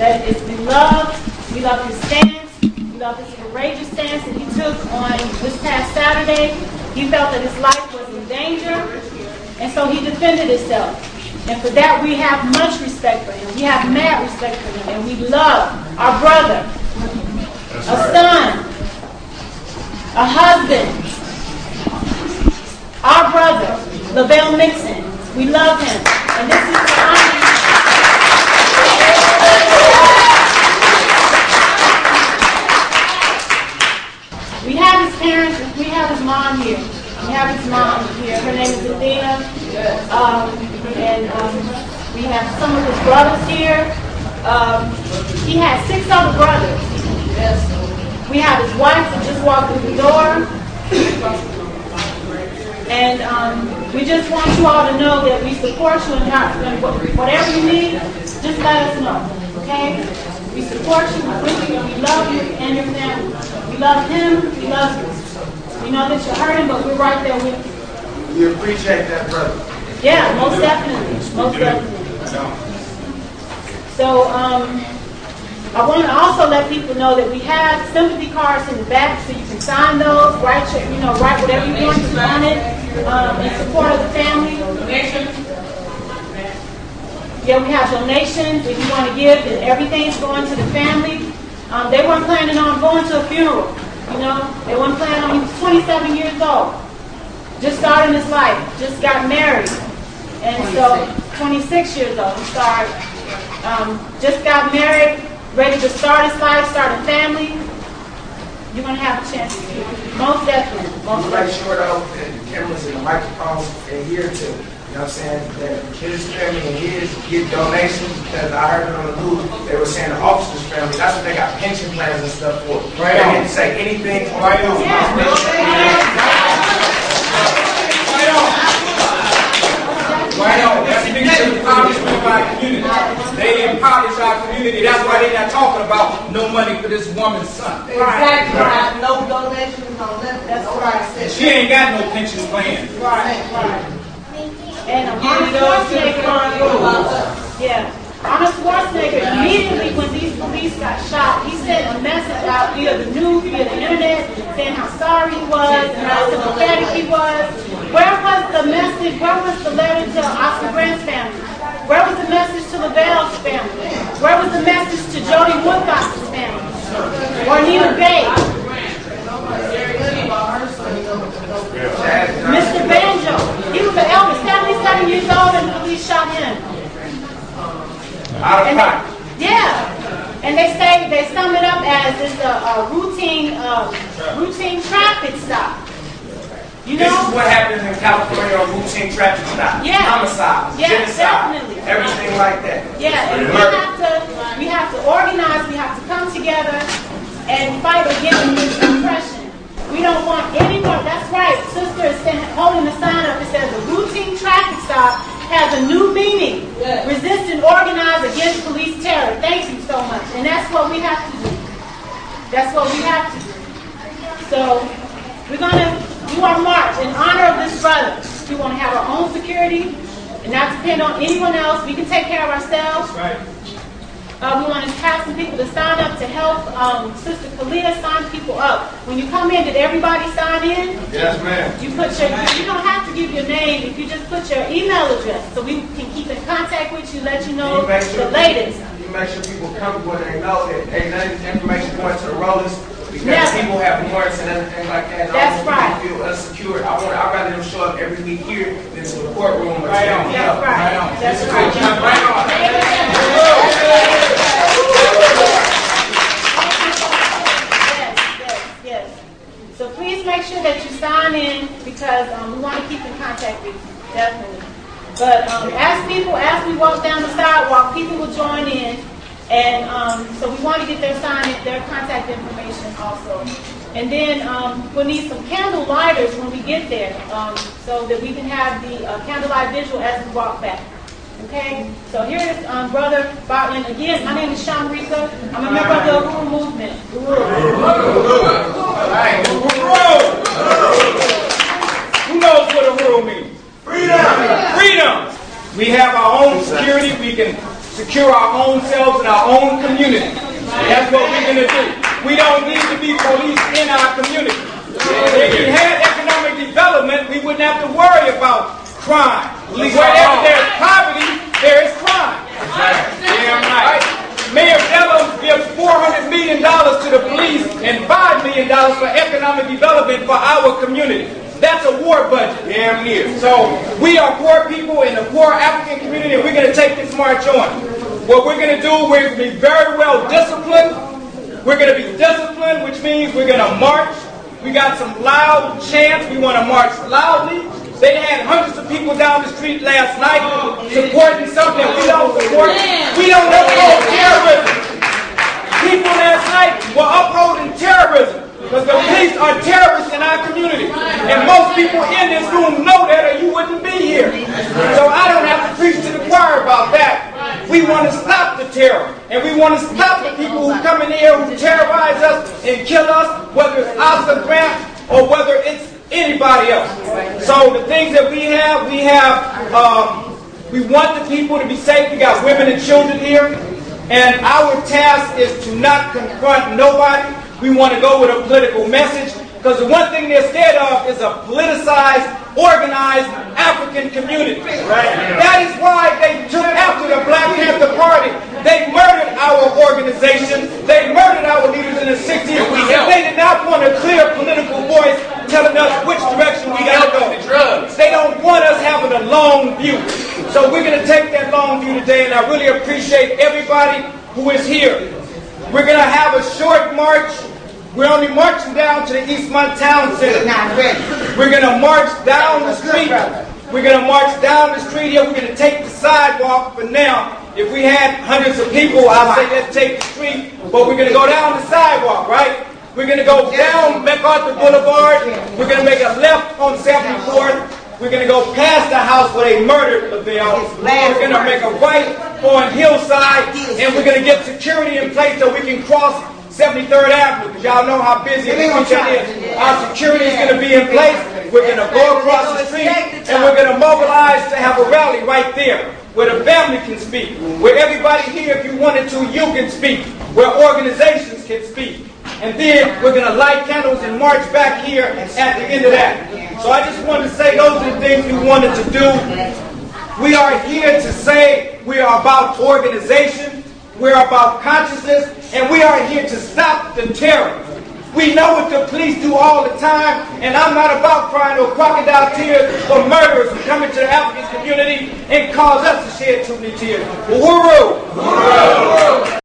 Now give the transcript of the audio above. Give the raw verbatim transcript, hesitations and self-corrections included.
that is we love. We love his stance. We love his courageous stance that he took on this past Saturday. He felt that his life was in danger, and so he defended himself. And for that, we have much respect for him. We have mad respect for him, and we love our brother, a son, a husband, our brother, Lavelle Mixon. We love him, and this is the honor. We have his parents, we have his mom here. We have his mom here. Her name is Athena. Um, and um, we have some of his brothers here. Um, he has six other brothers. We have his wife who just walked through the door. And um, we just want you all to know that we support you and whatever you need, just let us know. Okay? We support you, we're with you, we love you and your family. We love him, we love you. We know that you're hurting, but we're right there with you. We appreciate that, brother. Yeah, most definitely. Most definitely. So, um, I want to also let people know that we have sympathy cards in the back, so you can sign those, write your, you know, write whatever you want to on it, um, in support of the family. Yeah, we have donations if you want to give, and everything's going to the family. Um, they weren't planning on going to a funeral, you know. They weren't planning on, he was twenty-seven years old. Just starting his life, just got married. And so, twenty-six years old, he started, um, just got married, ready to start his life, start a family. You're going to have a chance to do it. Most definitely. Most definitely. Make sure though that the cameras and the microphones adhere to, you know what I'm saying, that his family and his get donations, because I heard it on the news, they were saying the officers' family, that's what they got pension plans and stuff for. Right. They didn't say anything right on. Yeah. Right on. Right on. That's the empowerment of our community. They empower our community. That's why they're not talking about no money for this woman's son. Exactly. Right. No donations, no nothing. That's what I said. She ain't got no pension plan. Right, right. And Arnold Schwarzenegger, yeah, Arnold Schwarzenegger immediately when these police got shot, he sent a message out via the news, via the internet, saying how sorry he was and how sympathetic he was. Where was the message? Where was the letter to Oscar Grant's family? Where was the message to Lavelle's family? Where was the message to Jody Woodfox's family? Or Nina Bay? Mister Banjo, he was an elder, seventy-seven years old, and the police shot him. Out of pocket. Yeah, and they say they sum it up as it's a, a routine, uh, routine traffic stop. You know, this is what happens in California on routine traffic stop. Yeah, homicide, yeah, genocide, definitely, everything like that. Yeah, and we have to, we have to organize. We have to come together and fight against this oppression. We don't want anyone. That's right. Sister is holding the sign up. It says a routine traffic stop has a new meaning. Yes. Resist and organize against police terror. Thank you so much. And that's what we have to do. That's what we have to do. So we're going to do our march in honor of this brother. We want to have our own security and not depend on anyone else. We can take care of ourselves. That's right. Uh, we want to have some people to sign up to help um, Sister Kalia sign people up. When you come in, did everybody sign in? Yes, ma'am. You put your, you don't have to give your name if you just put your email address, so we can keep in contact with you, let you know you sure the latest. You make sure people comfortable and they know that hey, none of this information going to the rollers because Never. people have warrants and everything like that. And That's I don't right. want people to feel insecure. I want, I'd rather them show up every week here than to the courtroom. Or right on. That's right. Right on. That's This right. Is right. Right on. Yes, yes, yes. So please make sure that you sign in because um, we want to keep in contact with you, definitely. But um, as people, as we walk down the sidewalk, people will join in, and um, so we want to get their sign, their contact information also. And then um, we'll need some candle lighters when we get there, um, so that we can have the uh, candlelight visual as we walk back. Okay, so here is um, Brother Bartlett. Again, my name is Shamrika. I'm a member of the Uhuru movement. Who knows what Uhuru means? Freedom. Freedom. We have our own security. We can secure our own selves and our own community. That's what we're going to do. We don't need to be police in our community. If we had economic development, we wouldn't have to worry about crime. Wherever there's poverty, there is crime. Damn right. Mayor Dellums gives four hundred million dollars to the police and five million dollars for economic development for our community. That's a war budget. Damn near. So we are poor people in the poor African community, and we're going to take this march on. What we're going to do, we're going to be very well disciplined. We're going to be disciplined, which means we're going to march. We got some loud chants. We want to march loudly. They had hundreds of people down the street last night supporting something we don't support. We don't uphold terrorism. People last night were upholding terrorism because the police are terrorists in our community. And most people in this room know that or you wouldn't be here. So I don't have to preach to the choir about that. We want to stop the terror. And we want to stop the people who come in here who terrorize us and kill us, whether it's Oscar Grant or whether it's anybody else. So the things that we have, we have, um, we want the people to be safe. We got women and children here. And our task is to not confront nobody. We want to go with a political message. Because the one thing they're scared of is a politicized, organized African community. Right? That is why they took after the Black Panther Party. They murdered our organization. They murdered our leaders in the sixties. And they did not want a clear political voice telling us which direction we got to go. They don't want us having a long view. So we're going to take that long view today, and I really appreciate everybody who is here. We're going to have a short march. We're only marching down to the Eastmont Town Center. We're going to march down the street. We're going to march down the street here. We're going to take the sidewalk for now. If we had hundreds of people, I'd say let's take the street. But we're going to go down the sidewalk, right? We're going to go down MacArthur Boulevard. We're going to make a left on seventy-fourth. We're going to go past the house where they murdered Lavelle. We're going to make a right on Hillside. And we're going to get security in place so we can cross seventy-third Avenue, because y'all know how busy the street is. Our security is going to be in place. We're going to go across the street, and we're going to mobilize to have a rally right there, where the family can speak, where everybody here, if you wanted to, you can speak, where organizations can speak. And then we're going to light candles and march back here at the end of that. So I just wanted to say those are the things we wanted to do. We are here to say we are about organization. We're about consciousness, and we are here to stop the terror. We know what the police do all the time, and I'm not about crying no crocodile tears for murderers who come into the African community and cause us to shed too many tears. Uhuru! Uhuru!